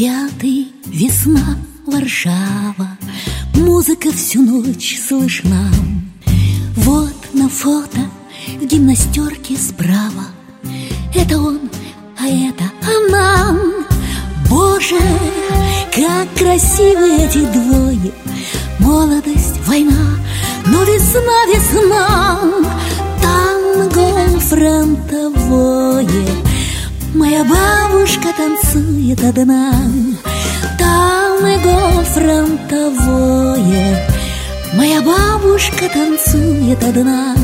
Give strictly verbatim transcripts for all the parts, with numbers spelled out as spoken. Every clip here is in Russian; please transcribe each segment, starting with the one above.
пятый, весна, Варшава, музыка всю ночь слышна. Вот на фото в гимнастерке справа это он, а это она. Боже, как красивы эти двое. Молодость, война, но весна, весна. Танго фронтовое. Моя бабушка танцует одна. Танго фронтовое. Моя бабушка танцует одна.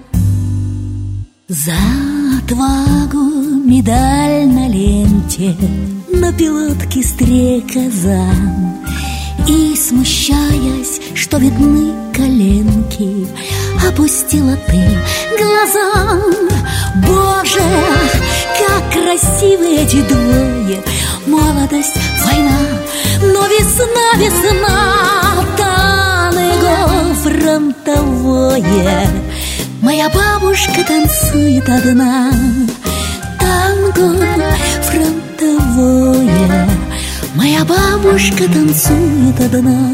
За отвагу медаль на ленте, на пилотке стрекоза. И, смущаясь, что видны коленки, опустила ты глаза. Боже, как красивы эти двое. Молодость, война, но весна, весна. Танго фронтовое. Моя бабушка танцует одна. Танго фронтовое. Моя бабушка танцует одна.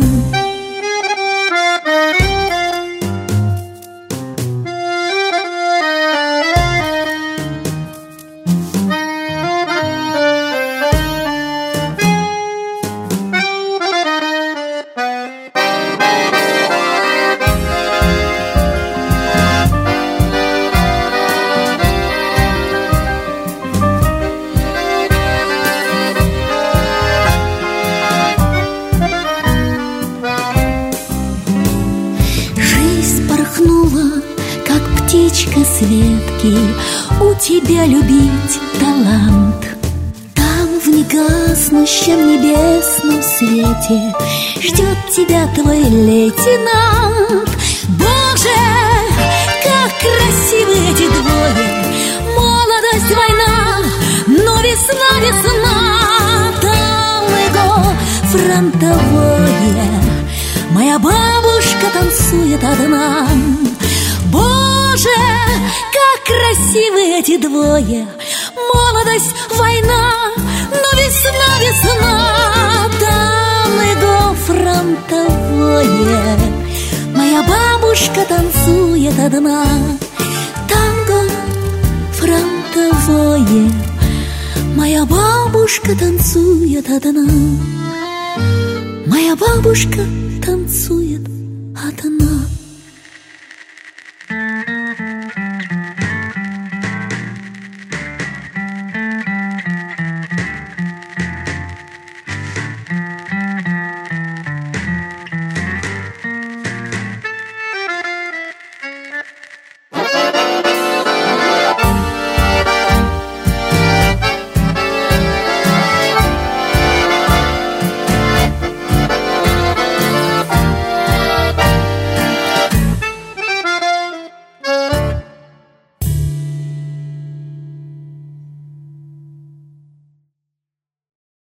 Как птичка с ветки, у тебя любить талант. Там в негаснущем небесном свете ждет тебя твой лейтенант. Боже, как красивы эти двое. Молодость, война, но весна, весна. Танго фронтовое. Моя бабушка танцует одна. Боже, как красивы эти двое. Молодость, война, но весна, весна. Танго фронтовое. Моя бабушка танцует одна. Танго фронтовое. Моя бабушка танцует одна. Моя бабушка танцует одна.